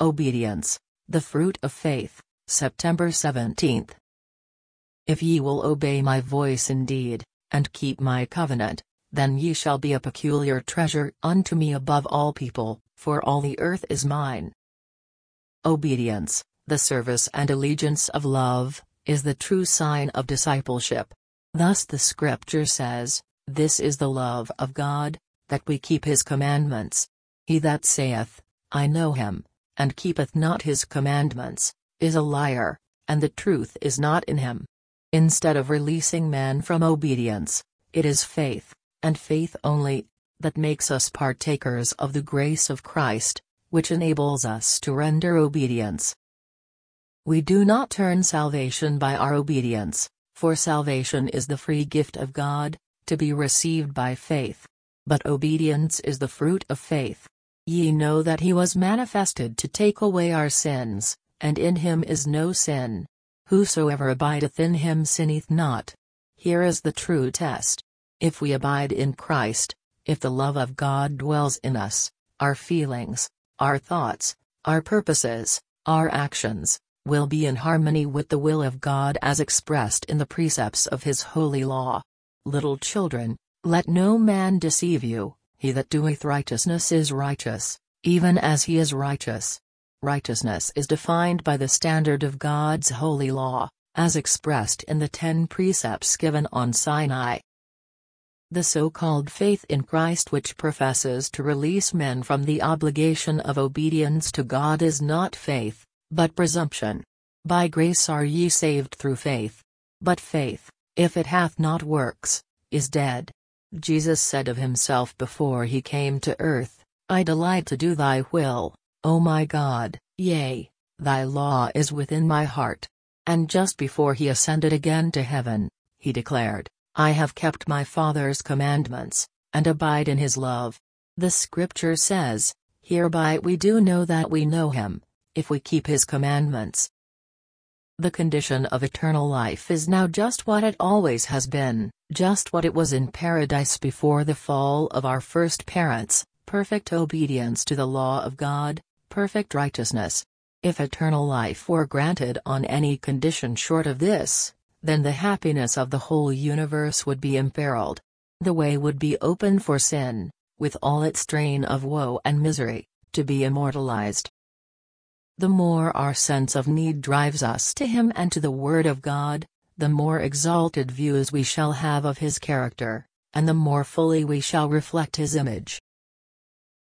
Obedience, the fruit of faith, September 17. If ye will obey my voice indeed, and keep my covenant, then ye shall be a peculiar treasure unto me above all people, for all the earth is mine. Obedience, the service and allegiance of love, is the true sign of discipleship. Thus the Scripture says, "This is the love of God, that we keep his commandments. He that saith, I know him, and keepeth not his commandments, is a liar, and the truth is not in him." Instead of releasing man from obedience, it is faith, and faith only, that makes us partakers of the grace of Christ, which enables us to render obedience. We do not earn salvation by our obedience, for salvation is the free gift of God, to be received by faith. But obedience is the fruit of faith. Ye know that he was manifested to take away our sins, and in him is no sin. Whosoever abideth in him sinneth not. Here is the true test. If we abide in Christ, if the love of God dwells in us, our feelings, our thoughts, our purposes, our actions, will be in harmony with the will of God as expressed in the precepts of his holy law. Little children, let no man deceive you. He that doeth righteousness is righteous, even as he is righteous. Righteousness is defined by the standard of God's holy law, as expressed in the 10 precepts given on Sinai. The so-called faith in Christ which professes to release men from the obligation of obedience to God is not faith, but presumption. By grace are ye saved through faith. But faith, if it hath not works, is dead. Jesus said of himself before he came to earth, I delight to do thy will, O my God, yea, thy law is within my heart. And just before he ascended again to heaven, he declared, I have kept my Father's commandments, and abide in his love. The Scripture says, hereby we do know that we know him, if we keep his commandments. The condition of eternal life is now just what it always has been, just what it was in paradise before the fall of our first parents, perfect obedience to the law of God, perfect righteousness. If eternal life were granted on any condition short of this, then the happiness of the whole universe would be imperiled. The way would be open for sin, with all its strain of woe and misery, to be immortalized. The more our sense of need drives us to him and to the Word of God, the more exalted views we shall have of his character, and the more fully we shall reflect his image.